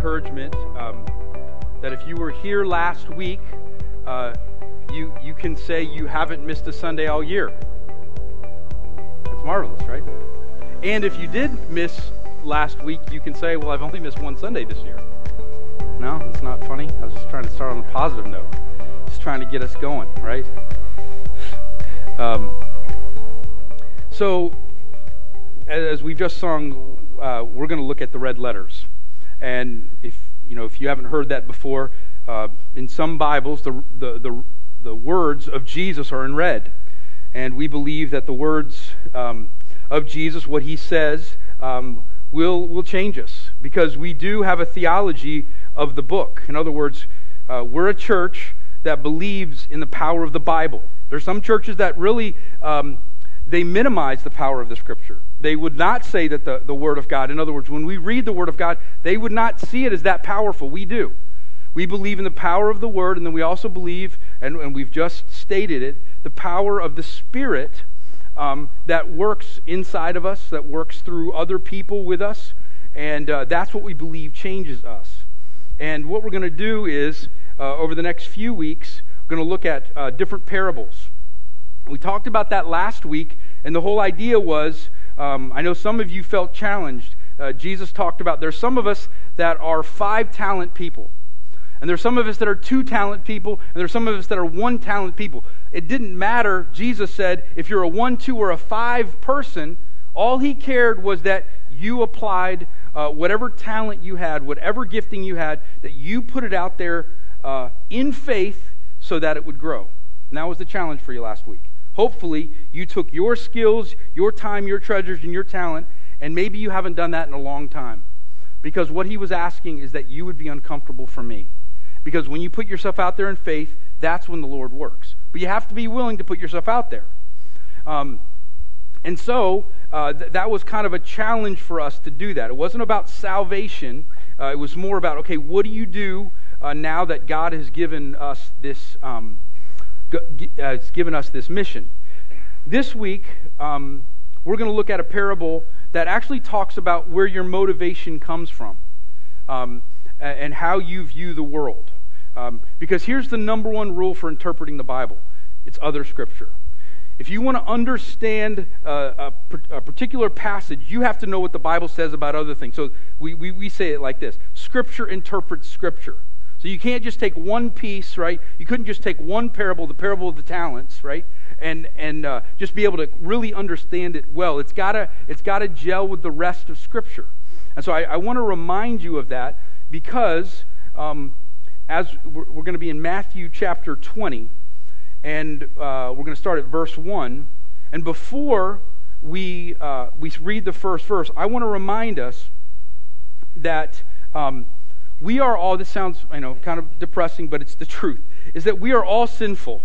encouragement that if you were here last week, you can say you haven't missed a Sunday all year. That's marvelous, right? And if you did miss last week, you can say, well, I've only missed one Sunday this year. No, it's not funny. I was just trying to start on a positive note. Just trying to get us going, right? So, as we've just sung, we're going to look at the red letters. And if you haven't heard that before, in some Bibles, the words of Jesus are in red. And we believe that the words of Jesus, what he says, will change us, because we do have a theology of the book. In other words, we're a church that believes in the power of the Bible. There's some churches that really they minimize the power of the Scripture. They would not say that the Word of God, in other words, when we read the Word of God, they would not see it as that powerful. We do. We believe in the power of the Word, and then we also believe, and we've just stated it, the power of the Spirit that works inside of us, that works through other people with us, and that's what we believe changes us. And what we're going to do is, over the next few weeks, we're going to look at different parables. We talked about that last week, and the whole idea was, I know some of you felt challenged. Jesus talked about there's some of us that are 5-talent people. And there's some of us that are 2-talent people, and there's some of us that are 1-talent people. It didn't matter, Jesus said, if you're a 1, 2, or a 5 person, all he cared was that you applied whatever talent you had, whatever gifting you had, that you put it out there in faith so that it would grow. And that was the challenge for you last week. Hopefully, you took your skills, your time, your treasures, and your talent, and maybe you haven't done that in a long time. Because what he was asking is that you would be uncomfortable for me. Because when you put yourself out there in faith, that's when the Lord works. But you have to be willing to put yourself out there. And so, that was kind of a challenge for us to do that. It wasn't about salvation. It was more about, okay, what do you do now that God has given us this mission? This week, we're going to look at a parable that actually talks about where your motivation comes from and how you view the world. Because here's the number one rule for interpreting the Bible. It's other Scripture. If you want to understand a particular passage, you have to know what the Bible says about other things. So we say it like this: Scripture interprets Scripture. So you can't just take one piece, right? You couldn't just take one parable, the parable of the talents, right? And just be able to really understand it well. It's gotta gel with the rest of Scripture. And so I want to remind you of that, because as we're going to be in Matthew chapter 20, and we're going to start at verse 1. And before we read the first verse, I want to remind us that we are all, this sounds kind of depressing, but it's the truth, is that we are all sinful.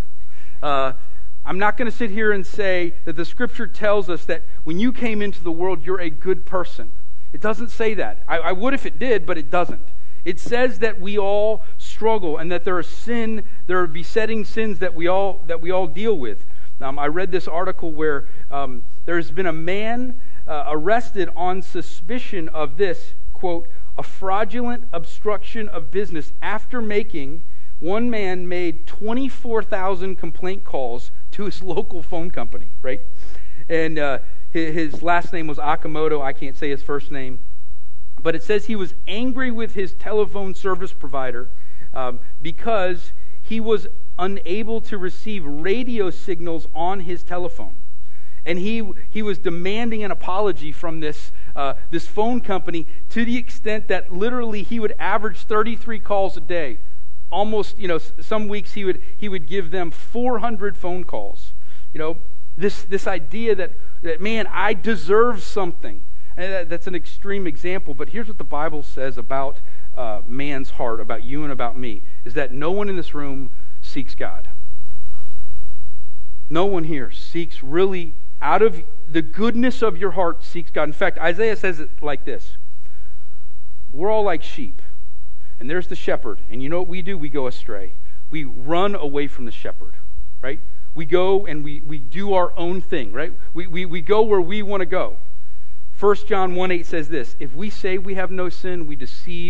I'm not going to sit here and say that the Scripture tells us that when you came into the world, you're a good person. It doesn't say that. I would if it did, but it doesn't. It says that we all struggle, and that there are besetting sins that we all deal with. I read this article where there's been a man arrested on suspicion of this, quote, a fraudulent obstruction of business after one man made 24,000 complaint calls to his local phone company, right? And his last name was Akamoto. I can't say his first name. But it says he was angry with his telephone service provider because he was unable to receive radio signals on his telephone. And he was demanding an apology from this phone company, to the extent that literally he would average 33 calls a day. Almost, some weeks he would give them 400 phone calls. This idea that man, I deserve something. And that's an extreme example, but here's what the Bible says about man's heart, about you and about me, is that no one in this room seeks God. No one here seeks really, out of the goodness of your heart, seeks God. In fact, Isaiah says it like this: we're all like sheep, and there's the shepherd, and you know what we do? We go astray. We run away from the shepherd, right? We go and we do our own thing, right? We go where we want to go. 1 John 1:8 says this: if we say we have no sin, we deceive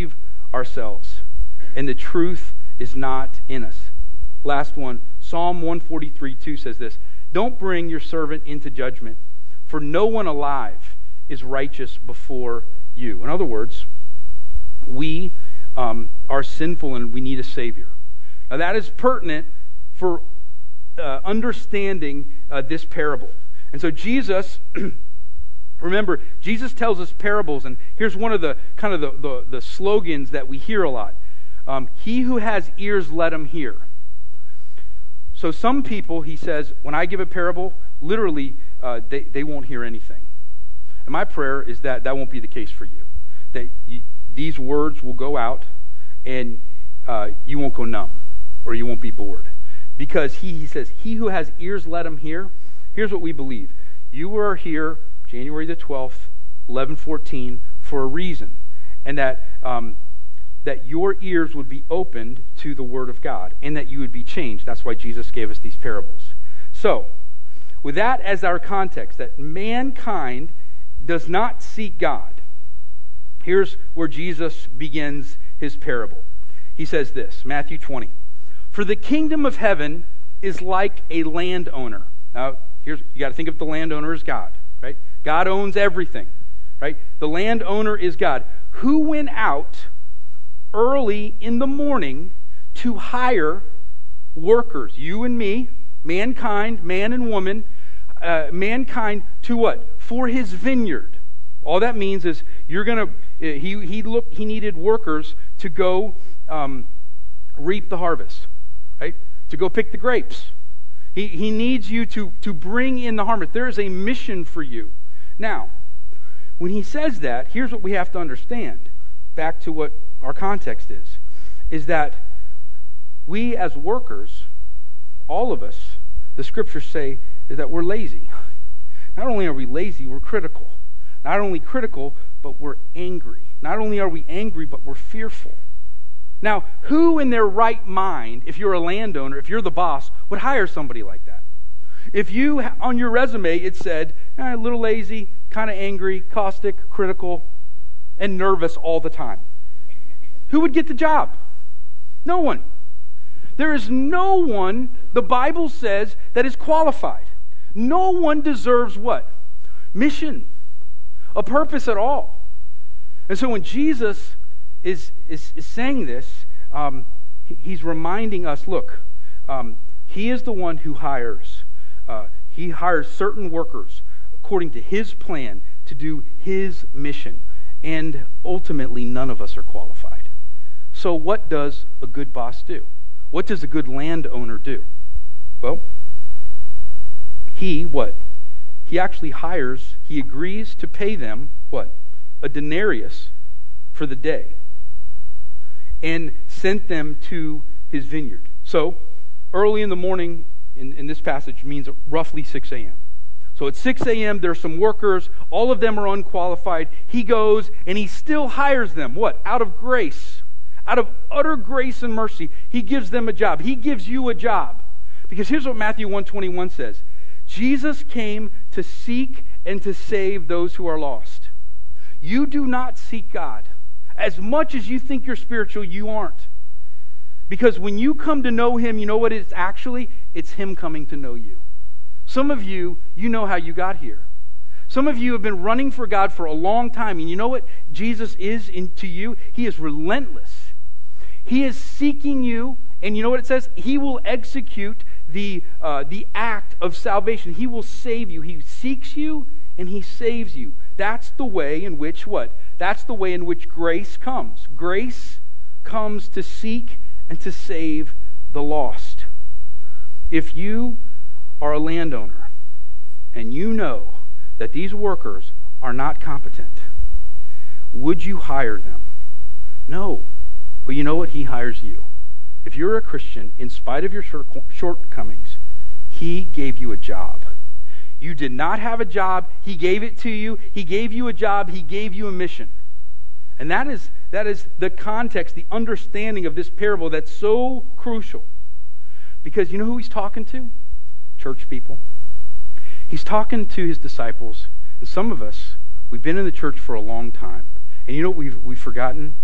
ourselves, and the truth is not in us. Last one, Psalm 143:2 says this, "Don't bring your servant into judgment, for no one alive is righteous before you." In other words, we are sinful and we need a Savior. Now that is pertinent for understanding this parable. And so Jesus, remember, Jesus tells us parables, and here's one of the kind of the slogans that we hear a lot. He who has ears, let him hear. So some people, he says, when I give a parable, literally, they won't hear anything. And my prayer is that that won't be the case for you. That these words will go out, and you won't go numb, or you won't be bored. Because he says, he who has ears, let him hear. Here's what we believe. You are here, January the 12th, 11:14, for a reason. And that your ears would be opened to the Word of God, and that you would be changed. That's why Jesus gave us these parables. So, with that as our context, that mankind does not seek God, here's where Jesus begins his parable. He says this, Matthew 20. "For the kingdom of heaven is like a landowner." Now, you got to think of the landowner as God, right? God owns everything, right? The landowner is God, "who went out early in the morning to hire workers," you and me, mankind, man and woman, mankind to what? For his vineyard. All that means is he needed workers to go reap the harvest, right? To go pick the grapes. He needs you to bring in the harvest. There is a mission for you. Now, when he says that, here's what we have to understand. Back to what our context is that we as workers, all of us, the scriptures say, is that we're lazy. Not only are we lazy, we're critical. Not only critical, but we're angry. Not only are we angry, but we're fearful. Now, who in their right mind, if you're a landowner, if you're the boss, would hire somebody like that? If you, on your resume, it said, a little lazy, kind of angry, caustic, critical, and nervous all the time, who would get the job? No one. There is no one, the Bible says, that is qualified. No one deserves what? Mission, a purpose at all. And so when Jesus is saying this, he's reminding us, look, he is the one who hires. He hires certain workers according to his plan to do his mission. And ultimately, none of us are qualified. So what does a good boss do? What does a good landowner do? Well, he actually hires, he agrees to pay them, what? A denarius for the day. And sent them to his vineyard. So, early in the morning, in this passage, means roughly 6 a.m. So at 6 a.m., there's some workers. All of them are unqualified. He goes and he still hires them. What? Out of grace. Out of utter grace and mercy. He gives them a job. He gives you a job. Because here's what Matthew 1:21 says. Jesus came to seek and to save those who are lost. You do not seek God. As much as you think you're spiritual, you aren't. Because when you come to know him, you know what it's actually? It's him coming to know you. Some of you, you know how you got here. Some of you have been running for God for a long time, and you know what Jesus is to you? He is relentless. He is seeking you, and you know what it says? He will execute the act of salvation. He will save you. He seeks you, and he saves you. That's the way in which what? That's the way in which grace comes. Grace comes to seek and to save the lost. If you are a landowner and you know that these workers are not competent, would you hire them? No. But you know what? He hires you. If you're a Christian, in spite of your shortcomings, he gave you a job. You did not have a job. He gave it to you. He gave you a job. He gave you a mission. And that is the context, the understanding of this parable that's so crucial. Because you know who he's talking to? Church people. He's talking to his disciples. And some of us, we've been in the church for a long time. And you know what we've forgotten?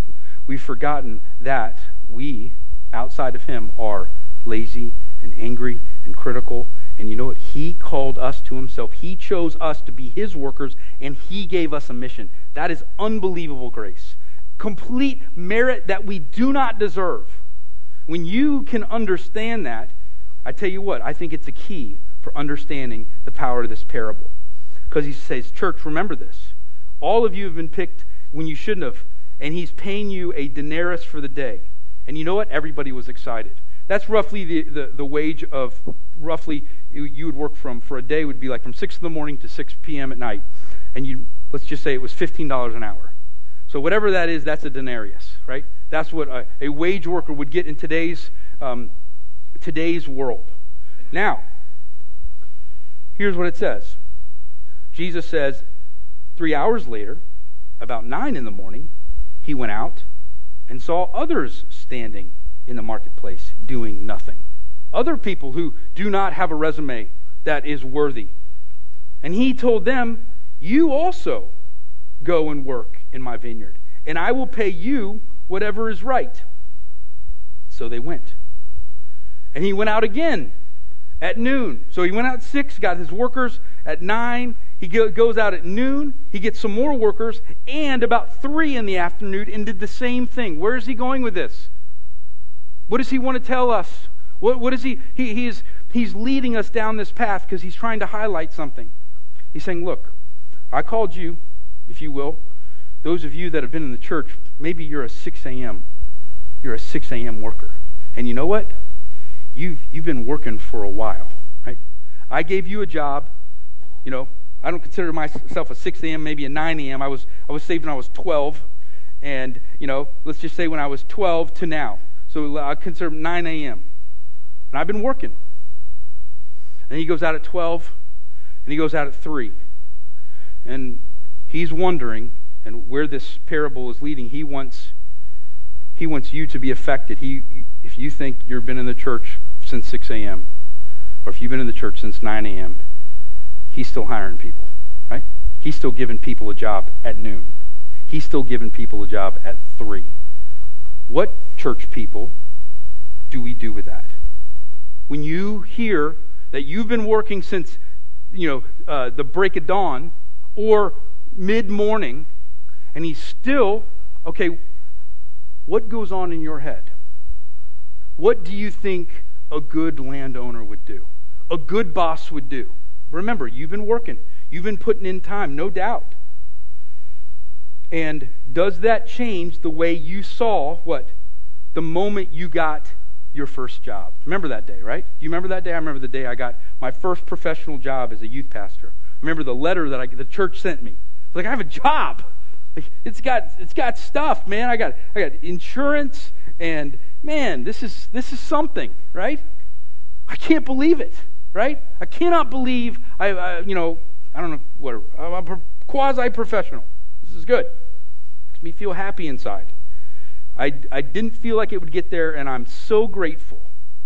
we've forgotten that we, outside of him, are lazy and angry and critical. And you know what? He called us to himself. He chose us to be his workers, and he gave us a mission. That is unbelievable grace. Complete merit that we do not deserve. When you can understand that, I tell you what, I think it's a key for understanding the power of this parable. Because he says, church, remember this. All of you have been picked when you shouldn't have, and he's paying you a denarius for the day. And you know what? Everybody was excited. That's roughly the wage of, roughly, you would work for a day would be like from 6 in the morning to 6 p.m. at night. And let's just say it was $15 an hour. So whatever that is, that's a denarius, right? That's what a wage worker would get in today's world. Now, here's what it says. Jesus says, 3 hours later, about 9 in the morning, he went out and saw others standing in the marketplace doing nothing. Other people who do not have a resume that is worthy. And he told them, you also go and work in my vineyard, and I will pay you whatever is right. So they went. And he went out again at noon. So he went out at 6, got his workers at 9. He goes out at noon. He gets some more workers, and about 3 in the afternoon, and did the same thing. Where is he going with this? What does he want to tell us? What is he? He's leading us down this path because he's trying to highlight something. He's saying, look, I called you, if you will, those of you that have been in the church, maybe you're a 6 a.m. You're a 6 a.m. worker. And you know what? You've been working for a while, right? I gave you a job. You know, I don't consider myself a 6 a.m., maybe a 9 a.m. I was saved when I was 12. And, you know, let's just say when I was 12 to now. So I consider 9 a.m. And I've been working. And he goes out at 12, and he goes out at 3. And he's wondering, and where this parable is leading, he wants you to be affected. If you think you've been in the church since 6 a.m., or if you've been in the church since 9 a.m., he's still hiring people, right? He's still giving people a job at noon. He's still giving people a job at 3. What, church people, do we do with that? When you hear that you've been working since, the break of dawn or mid-morning, and he's still, okay, what goes on in your head? What do you think a good landowner would do? A good boss would do? Remember, you've been working. You've been putting in time, no doubt. And does that change the way you saw what? The moment you got your first job. Remember that day, right? Do you remember that day? I remember the day I got my first professional job as a youth pastor. I remember the letter that the church sent me. Like, I have a job. Like, it's got stuff, man. I got insurance, and man, this is something, right? I can't believe it, right? I cannot believe I don't know, whatever. I'm a quasi-professional. This is good. Makes me feel happy inside. I didn't feel like it would get there, and I'm so grateful.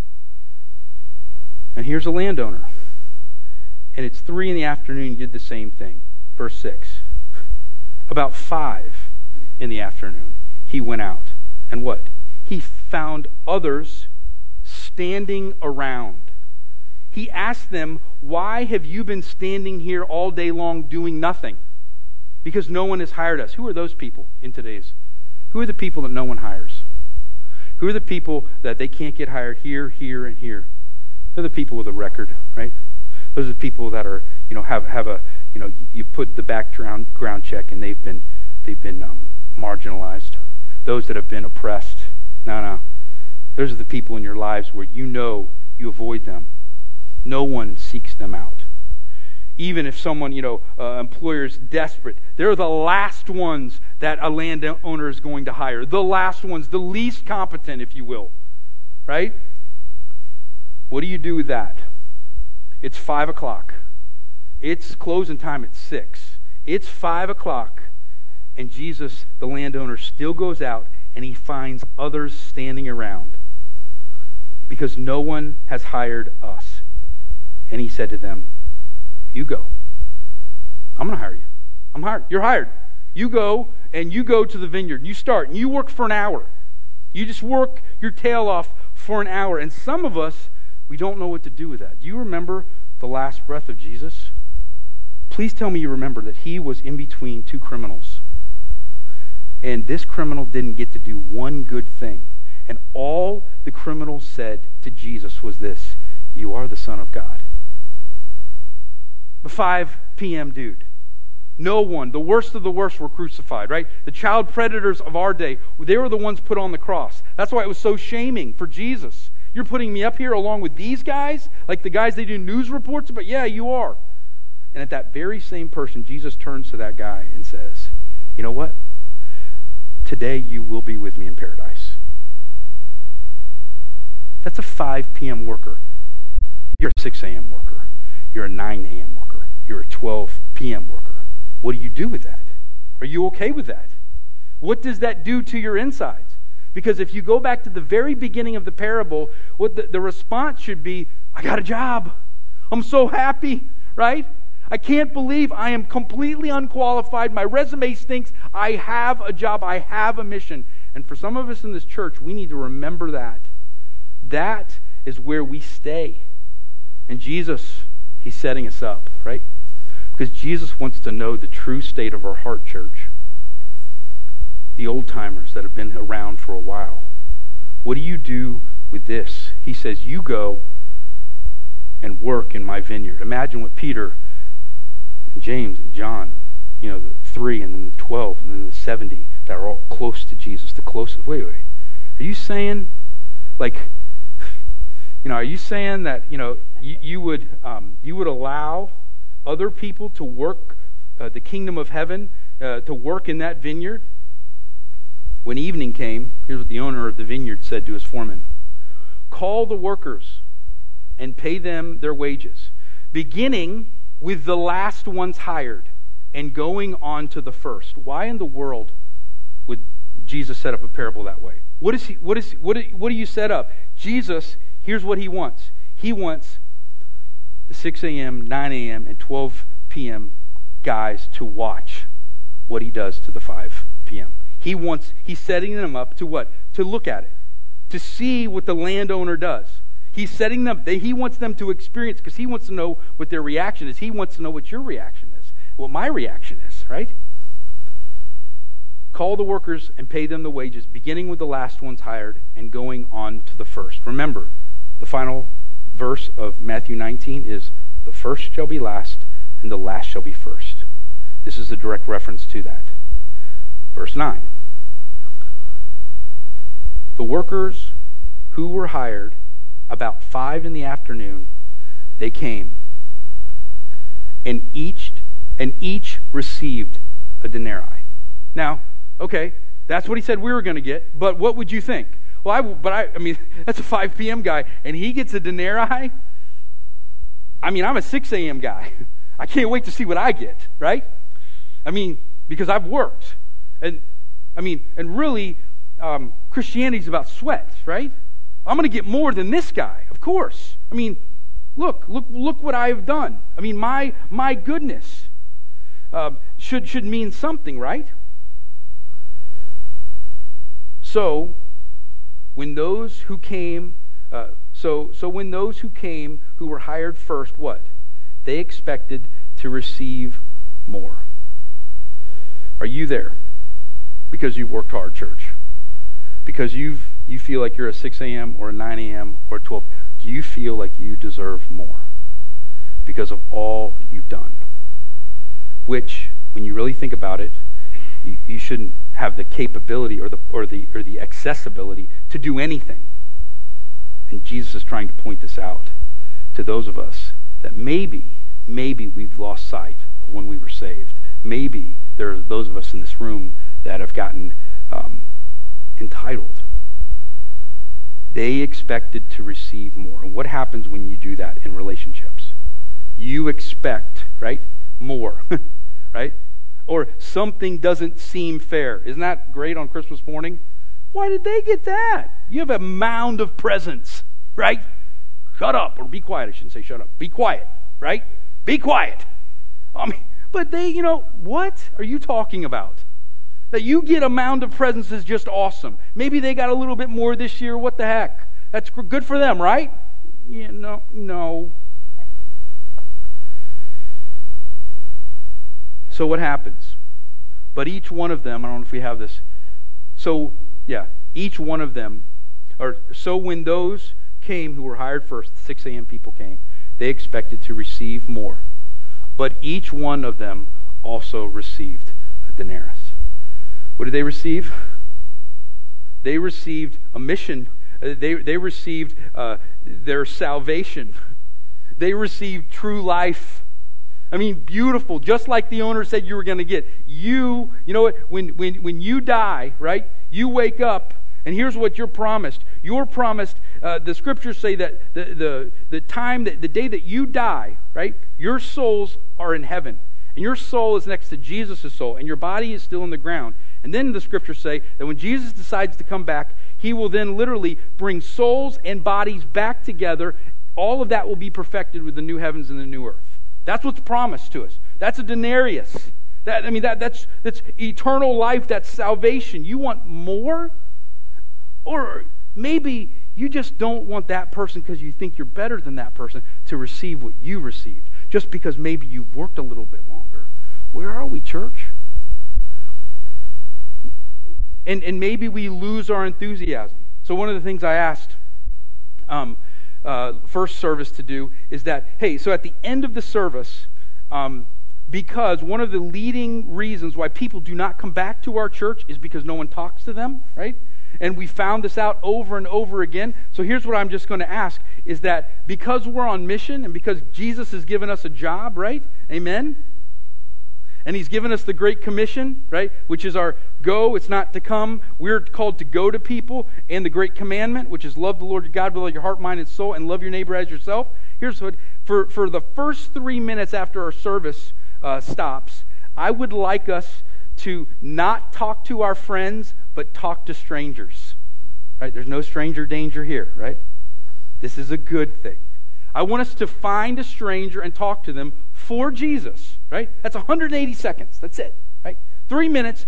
And here's a landowner. And it's 3 in the afternoon, he did the same thing. Verse 6. About 5 in the afternoon, he went out. And what? He found others standing around. He asked them, why have you been standing here all day long doing nothing? Because no one has hired us. Who are those people in today's? Who are the people that no one hires? Who are the people that they can't get hired here, here, and here? They're the people with a record, right? Those are the people that are, have a, you put the background check and they've been marginalized. Those that have been oppressed. No. Those are the people in your lives where you avoid them. No one seeks them out. Even if someone, employer is desperate, they're the last ones that a landowner is going to hire. The last ones, the least competent, if you will. Right? What do you do with that? It's 5 o'clock. It's closing time at 6. It's 5 o'clock. And Jesus, the landowner, still goes out and he finds others standing around. Because no one has hired us. And he said to them, you go. I'm going to hire you. I'm hired. You're hired. You go to the vineyard and you start and you work for an hour. You just work your tail off for an hour. And some of us, we don't know what to do with that. Do you remember the last breath of Jesus? Please tell me you remember that he was in between two criminals. And this criminal didn't get to do one good thing. And all the criminal said to Jesus was this: "You are the Son of God." The 5 p.m. dude. No one, the worst of the worst, were crucified, right? The child predators of our day, they were the ones put on the cross. That's why it was so shaming for Jesus. You're putting me up here along with these guys, like the guys they do news reports about? Yeah, you are. And at that very same person, Jesus turns to that guy and says, "You know what? Today you will be with me in paradise." That's a 5 p.m. worker. You're a 6 a.m. worker. You're a 9 a.m. worker. You're a 12 p.m. worker. What do you do with that? Are you okay with that? What does that do to your insides? Because if you go back to the very beginning of the parable, what the response should be, "I got a job. I'm so happy," right? "I can't believe I am completely unqualified. My resume stinks. I have a job. I have a mission." And for some of us in this church, we need to remember that. That is where we stay. And Jesus, he's setting us up, right? Because Jesus wants to know the true state of our heart, church. The old-timers that have been around for a while. What do you do with this? He says, "You go and work in my vineyard." Imagine what Peter and James and John, the 3 and then the 12 and then the 70 that are all close to Jesus, the closest. Wait. Are you saying, are you saying that, you would allow other people to work the kingdom of heaven, to work in that vineyard? When evening came, here's what the owner of the vineyard said to his foreman: "Call the workers and pay them their wages, beginning with the last ones hired and going on to the first." Why in the world would Jesus set up a parable that way? What do you set up? Jesus, here's what he wants. He wants the 6 a.m., 9 a.m., and 12 p.m. guys to watch what he does to the 5 p.m. He's setting them up to what? To look at it. To see what the landowner does. He's setting them, he wants them to experience, because he wants to know what their reaction is. He wants to know what your reaction is. What my reaction is, right? Call the workers and pay them the wages, beginning with the last ones hired and going on to the first. Remember, the final verse of Matthew 19 is, "The first shall be last, and the last shall be first." This is a direct reference to that. Verse 9. The workers who were hired about 5 in the afternoon, they came, and each received a denarii. Now, okay, that's what he said we were going to get, but what would you think? Well, I mean, that's a 5 p.m. guy, and he gets a denarii? I mean, I'm a 6 a.m. guy. I can't wait to see what I get, right? I mean, because I've worked. And really, Christianity's about sweat, right? I'm going to get more than this guy, of course. I mean, look what I have done. I mean, my goodness should mean something, right? So when those who came, when those who came who were hired first, what? They expected to receive more. Are you there? Because you've worked hard, church. Because you feel like you're a 6 a.m. or a 9 a.m. or 12. Do you feel like you deserve more? Because of all you've done. Which, when you really think about it, you shouldn't have the capability or the accessibility to do anything. And Jesus is trying to point this out to those of us that maybe we've lost sight of when we were saved. Maybe there are those of us in this room that have gotten entitled. They expected to receive more. And what happens when you do that in relationships? You expect, right, more, right? Or something doesn't seem fair. Isn't that great on Christmas morning? Why did they get that? You have a mound of presents, right? Shut up, or be quiet. I shouldn't say shut up. Be quiet, right? Be quiet. I mean, But they, what are you talking about? That you get a mound of presents is just awesome. Maybe they got a little bit more this year. What the heck? That's good for them, right? Yeah, no. So what happens? But each one of them, I don't know if we have this. Each one of them, so when those came who were hired first, the 6 a.m. people came, they expected to receive more. But each one of them also received a denarius. What did they receive? They received a mission. They received their salvation. They received true life. I mean, beautiful. Just like the owner said you were going to get. You know what? When you die, right? You wake up, and here's what you're promised. You're promised. The scriptures say that the time that the day that you die, right? Your souls are in heaven, and your soul is next to Jesus' soul, and your body is still in the ground. And then the scriptures say that when Jesus decides to come back, he will then literally bring souls and bodies back together. All of that will be perfected with the new heavens and the new earth. That's what's promised to us. That's a denarius. That's eternal life. That's salvation. You want more? Or maybe you just don't want that person because you think you're better than that person to receive what you received, just because maybe you've worked a little bit longer. Where are we, church? And maybe we lose our enthusiasm. So one of the things I asked first service to do is that, hey, so at the end of the service, because one of the leading reasons why people do not come back to our church is because no one talks to them, right? And we found this out over and over again. So here's what I'm just going to ask, is that because we're on mission and because Jesus has given us a job, right? Amen? And he's given us the Great Commission, right? Which is our go, it's not to come. We're called to go to people. And the Great Commandment, which is love the Lord your God with all your heart, mind, and soul, and love your neighbor as yourself. Here's what, for the first 3 minutes after our service stops, I would like us to not talk to our friends, but talk to strangers. Right? There's no stranger danger here, right? This is a good thing. I want us to find a stranger and talk to them for Jesus, right? That's 180 seconds. That's it, right? 3 minutes.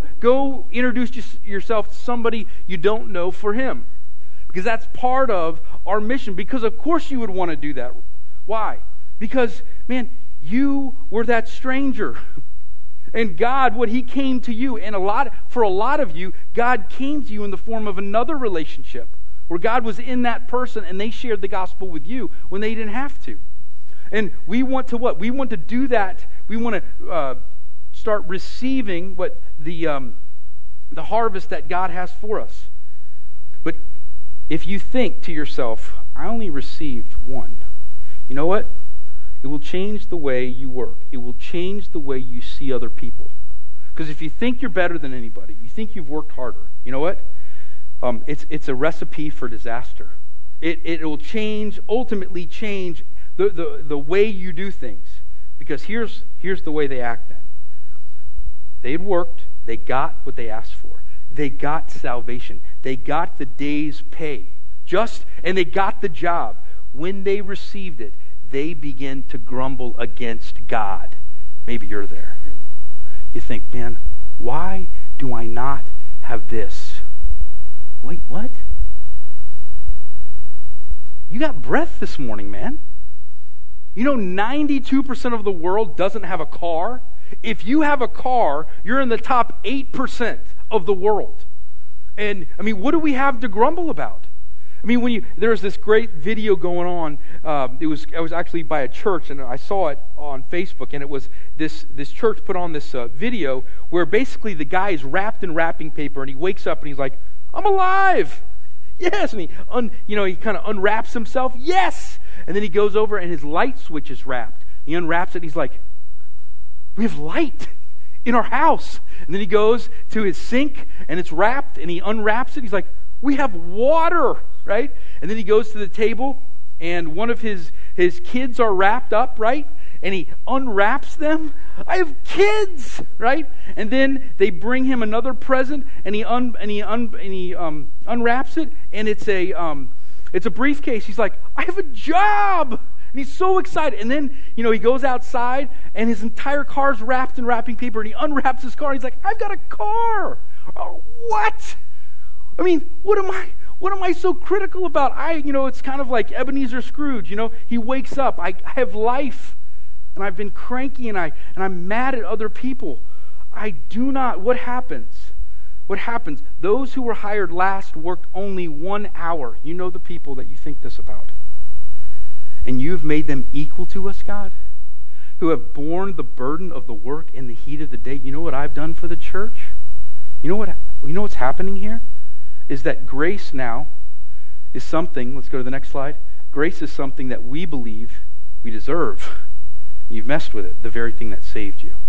Go introduce yourself to somebody you don't know for him. Because that's part of our mission. Because of course you would want to do that. Why? Because, man, you were that stranger. And God, what he came to you, and for a lot of you, God came to you in the form of another relationship, where God was in that person and they shared the gospel with you when they didn't have to. And we want to what? We want to do that. We want to start receiving what the harvest that God has for us. But if you think to yourself, I only received one, you know what? It will change the way you work. It will change the way you see other people. Because if you think you're better than anybody, you think you've worked harder, you know what? It's a recipe for disaster. It will ultimately change the way you do things. Because here's the way they act then. They had worked, they got what they asked for. They got salvation. They got the day's pay. And they got the job. When they received it, they begin to grumble against God. Maybe you're there. You think, man, why do I not have this? Wait, what? You got breath this morning, man. You know 92% of the world doesn't have a car? If you have a car, you're in the top 8% of the world. And, what do we have to grumble about? There's this great video going on. I was actually by a church, and I saw it on Facebook, and it was this church put on this video where basically the guy is wrapped in wrapping paper, and he wakes up and he's like, I'm alive! Yes! And he kind of unwraps himself. Yes! And then he goes over and his light switch is wrapped. He unwraps it and he's like, we have light in our house. And then he goes to his sink and it's wrapped and he unwraps it. He's like, we have water, right? And then he goes to the table and one of his kids are wrapped up, right? And he unwraps them. I have kids, right? And then they bring him another present, and he unwraps it, and it's a briefcase. He's like, I have a job. And And he's so excited. And then, he goes outside and his entire car's wrapped in wrapping paper, and he unwraps his car and he's like, I've got a car. Oh, what? I mean, what am I so critical about? It's kind of like Ebenezer Scrooge, he wakes up, I have life, and I've been cranky, and I'm mad at other people. What happens? What happens? Those who were hired last worked only 1 hour. You know the people that you think this about. And you've made them equal to us, God, who have borne the burden of the work in the heat of the day. You know what I've done for the church? You know what's happening here? Is that grace now is something, let's go to the next slide. Grace is something that we believe we deserve. You've messed with it, the very thing that saved you.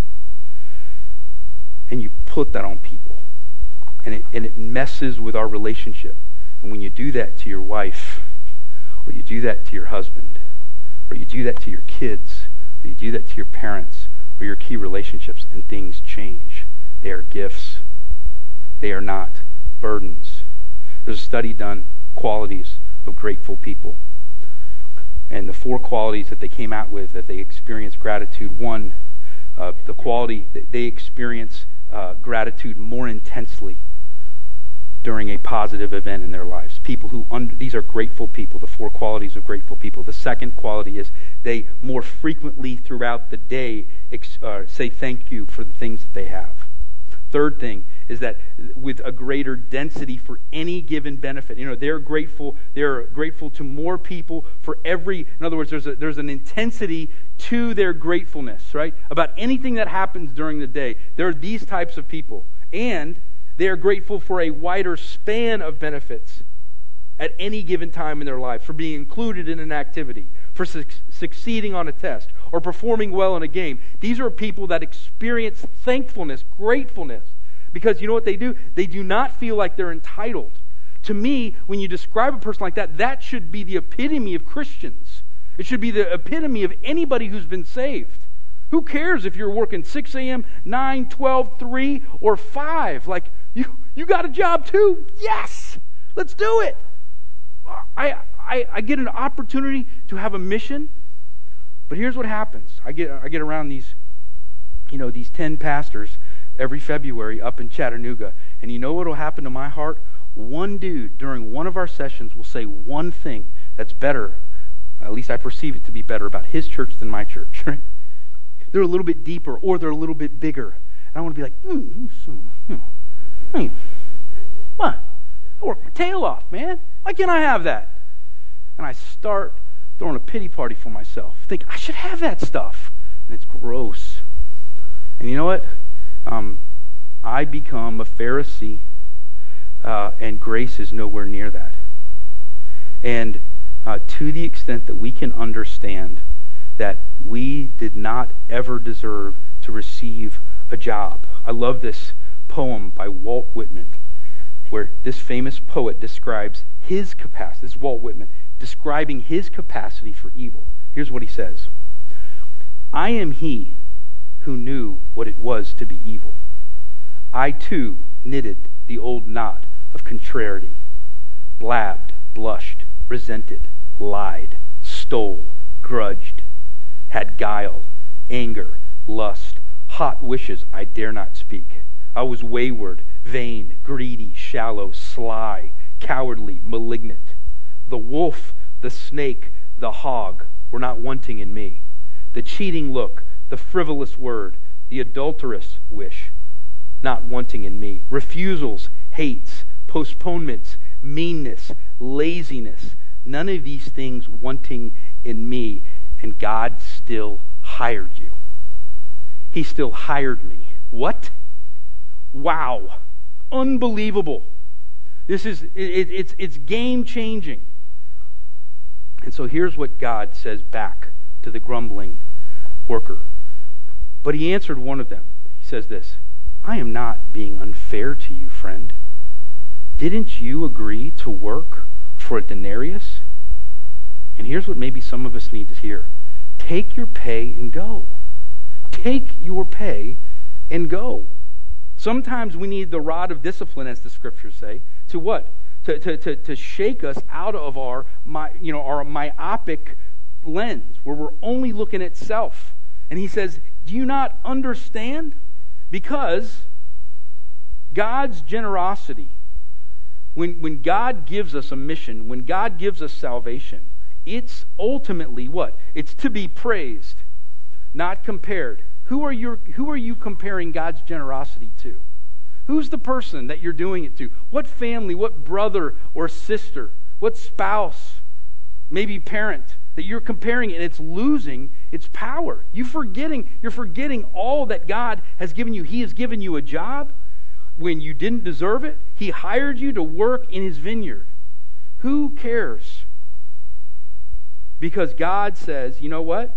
And you put that on people. And it messes with our relationship. And when you do that to your wife, or you do that to your husband, or you do that to your kids, or you do that to your parents, or your key relationships, and things change. They are gifts. They are not burdens. There's a study done, qualities of grateful people. And the 4 qualities that they came out with that they experience gratitude. 1, the quality that they experience gratitude more intensely during a positive event in their lives. People these are grateful people, the 4 qualities of grateful people. The second quality is they more frequently throughout the day say thank you for the things that they have. Third thing is that with a greater density for any given benefit. They're grateful to more people for every, in other words, there's an intensity to their gratefulness, right? About anything that happens during the day. There are these types of people. And they are grateful for a wider span of benefits at any given time in their lives, for being included in an activity, for succeeding on a test, or performing well in a game. These are people that experience thankfulness, gratefulness, because you know what they do? They do not feel like they're entitled. To me, when you describe a person like that, that should be the epitome of Christians. It should be the epitome of anybody who's been saved. Who cares if you're working 6 a.m., 9, 12, 3, or 5? Like, you got a job too? Yes! Let's do it! I get an opportunity to have a mission, but here's what happens. I get around these 10 pastors every February up in Chattanooga, and you know what will happen to my heart? One dude during one of our sessions will say one thing that's better, at least I perceive it to be better, about his church than my church, right? They're a little bit deeper, or they're a little bit bigger. And I want to be like, hey, what? I work my tail off, man. Why can't I have that? And I start throwing a pity party for myself. Think, I should have that stuff. And it's gross. And you know what? I become a Pharisee, and grace is nowhere near that. And to the extent that we can understand that we did not ever deserve to receive a job. I love this poem by Walt Whitman, where this famous poet describes his capacity. This is Walt Whitman describing his capacity for evil. Here's what he says. I am he who knew what it was to be evil. I too knitted the old knot of contrariety, blabbed, blushed, resented, lied, stole, grudged, had guile, anger, lust, hot wishes I dare not speak. I was wayward, vain, greedy, shallow, sly, cowardly, malignant. The wolf, the snake, the hog were not wanting in me. The cheating look, the frivolous word, the adulterous wish, not wanting in me. Refusals, hates, postponements, meanness, laziness, none of these things wanting in me. And God still hired you. He still hired me. What? Wow. Unbelievable. It's game changing. And so here's what God says back to the grumbling worker. But he answered one of them. He says this, I am not being unfair to you, friend. Didn't you agree to work for a denarius? And here's what maybe some of us need to hear. Take your pay and go. Take your pay and go. Sometimes we need the rod of discipline, as the scriptures say, to what? To shake us out of our myopic lens where we're only looking at self. And he says, do you not understand? Because God's generosity, when God gives us a mission, when God gives us salvation, it's ultimately what? It's to be praised, not compared. Who are you comparing God's generosity to? Who's the person that you're doing it to? What family, what brother or sister, what spouse, maybe parent that you're comparing, and it's losing its power. You're forgetting all that God has given you. He has given you a job when you didn't deserve it. He hired you to work in his vineyard. Who cares? Because God says, you know what?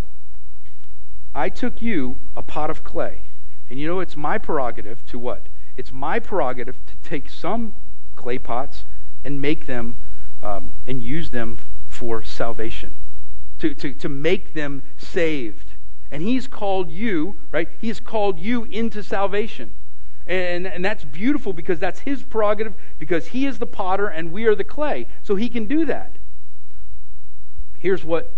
I took you, a pot of clay. And you know, it's my prerogative to what? It's my prerogative to take some clay pots and make them and use them for salvation. To make them saved. And he's called you, right? He has called you into salvation. And that's beautiful because that's his prerogative, because he is the potter and we are the clay. So he can do that. Here's what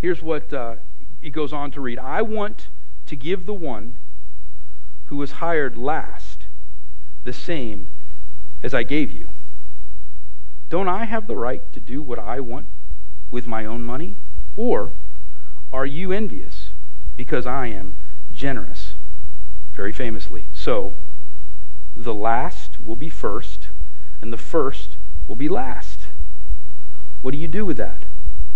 it goes on to read. I want to give the one who was hired last the same as I gave you. Don't I have the right to do what I want with my own money? Or are you envious because I am generous? Very famously. So, the last will be first, and the first will be last. What do you do with that?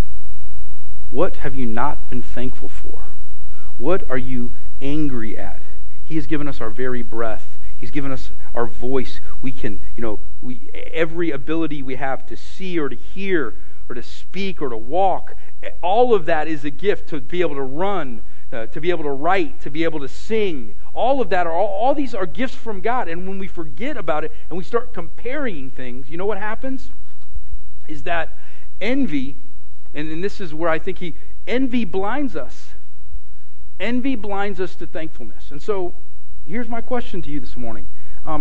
What have you not been thankful for? What are you angry at? He has given us our very breath. He's given us our voice. We can, every ability we have to see or to hear or to speak or to walk, all of that is a gift. To be able to run, to be able to write, to be able to sing. All of that, all these are gifts from God. And when we forget about it and we start comparing things, you know what happens? Is that envy, and this is where I think envy blinds us. Envy blinds us to thankfulness. And so, here's my question to you this morning.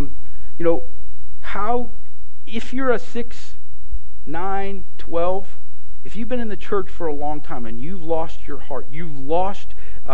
If you're a 6, 9, 12, if you've been in the church for a long time and you've lost your heart, you've lost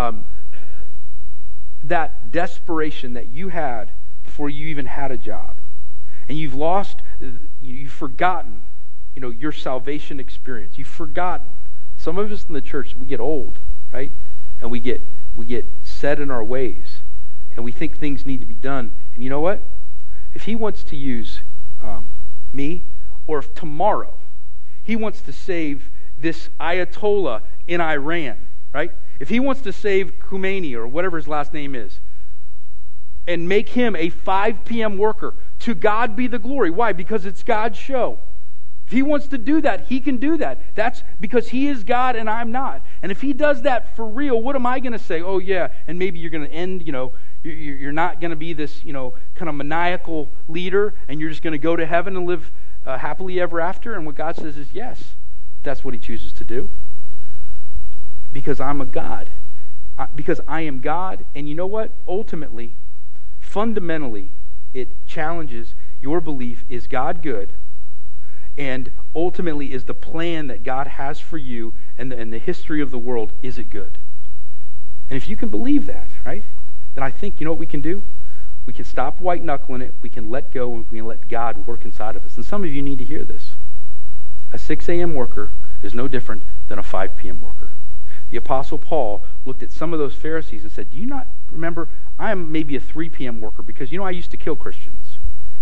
that desperation that you had before you even had a job, and you've forgotten, your salvation experience. You've forgotten. Some of us in the church, we get old, right? And we get set in our ways, and we think things need to be done. And you know what? If he wants to use me, or if tomorrow he wants to save this Ayatollah in Iran, right? If he wants to save Khomeini, or whatever his last name is, and make him a 5 p.m. worker, to God be the glory. Why? Because it's God's show. If he wants to do that, he can do that. That's because he is God and I'm not. And if he does that for real, what am I going to say? Oh yeah, and maybe you're going to end, you're not going to be this, kind of maniacal leader, and you're just going to go to heaven and live happily ever after. And what God says is yes, if that's what he chooses to do. Because I'm a God. Because I am God. And you know what? Ultimately, fundamentally, it challenges your belief, is God good? And ultimately, is the plan that God has for you and the history of the world, is it good? And if you can believe that, right, then I think, you know what we can do? We can stop white-knuckling it, we can let go, and we can let God work inside of us. And some of you need to hear this. A 6 a.m. worker is no different than a 5 p.m. worker. The Apostle Paul looked at some of those Pharisees and said, do you not remember, I am maybe a 3 p.m. worker because, I used to kill Christians.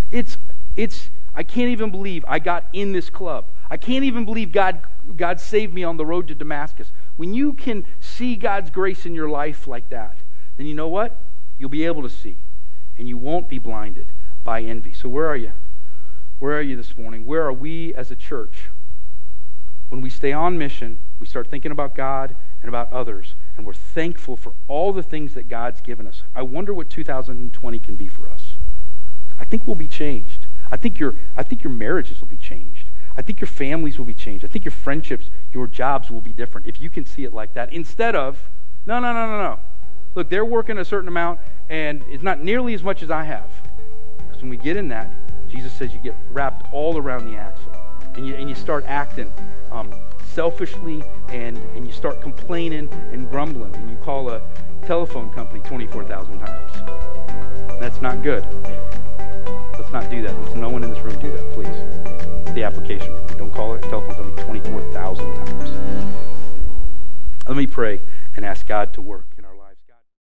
I can't even believe I got in this club. I can't even believe God saved me on the road to Damascus. When you can see God's grace in your life like that, then you know what? You'll be able to see. And you won't be blinded by envy. So where are you? Where are you this morning? Where are we as a church? When we stay on mission, we start thinking about God and about others, and we're thankful for all the things that God's given us. I wonder what 2020 can be for us. I think we'll be changed. I think your marriages will be changed. I think your families will be changed. I think your friendships, your jobs will be different if you can see it like that. Instead of, no. Look, they're working a certain amount, and it's not nearly as much as I have. Because when we get in that, Jesus says you get wrapped all around the axle, and you start acting selfishly and you start complaining and grumbling, and you call a telephone company 24,000 times. That's not good. Let's not do that. Let's no one in this room do that, please. It's the application. Don't call a telephone company 24,000 times. Let me pray and ask God to work.